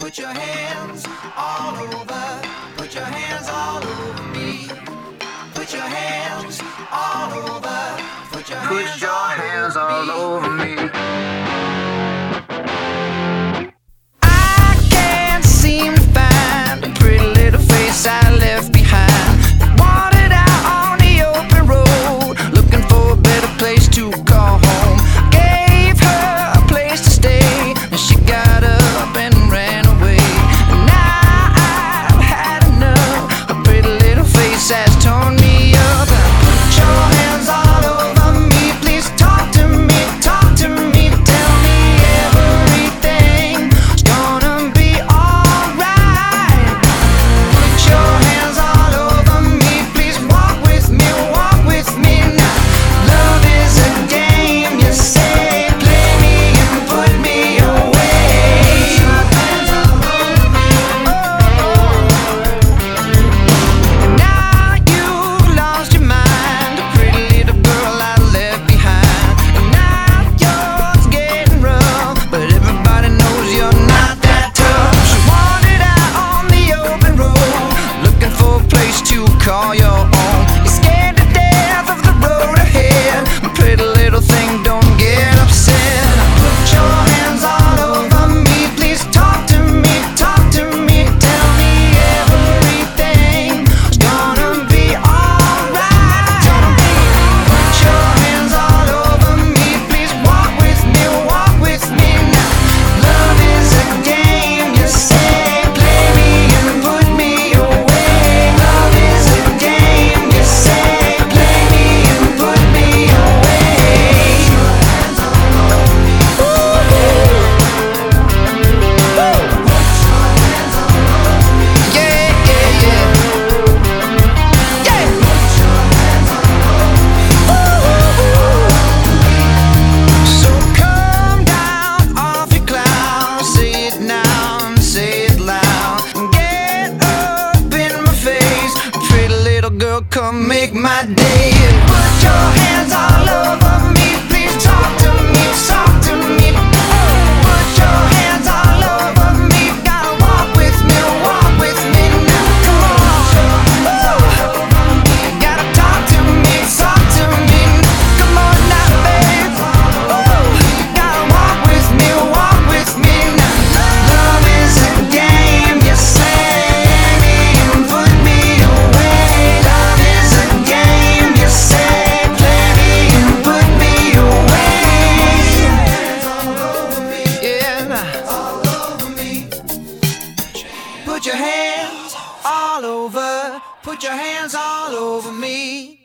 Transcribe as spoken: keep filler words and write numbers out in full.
Put your hands all over. Put your hands all over me. Put your hands all over. Put your hands, Put your hands all over me. I can't seem to find a pretty little face I left behind. Wandered out on the open road, looking for a better place to call home. Gave her a place to stay, and she got up and ran away. And now I've had enough. A pretty little face has torn me up. Put your hands all over me, please talk to me, talk to me, tell me everything. It's gonna be alright. Put your hands all over me, please walk with me, walk with me now. Love is a game, you say, play me and put me away. Now you've lost your mind, a pretty little girl I left behind. And now yours getting rough, but everybody knows you're not that tough. She wandered out on the open road, looking for a place to call your own. You're scared to death of the road ahead. Pretty little thing, don't get upset. Put your hands all over me, please talk to me, talk to me, tell me everything. It's gonna be alright. Put your hands all over me, please walk with me, walk with me now. Love is a game, you say, play me and put me away. Love is a game, you say, play me and put me away. Yeah, yeah, yeah. Yeah. So come down off your cloud, say it now and say it loud. Get up in my face, pretty little girl, come make my day. Put your hands all over me, please talk to me, talk to me. Put your hands all over me, gotta walk with me, walk with me now. Come on, you gotta talk to me, talk to me. Come on now, babe. You gotta walk with me, walk with me now. Love is a game, you say, and put me away. Love is a game, you say, play me and put me away. Yeah, all over me. Put your hands all over, put your hands all over me.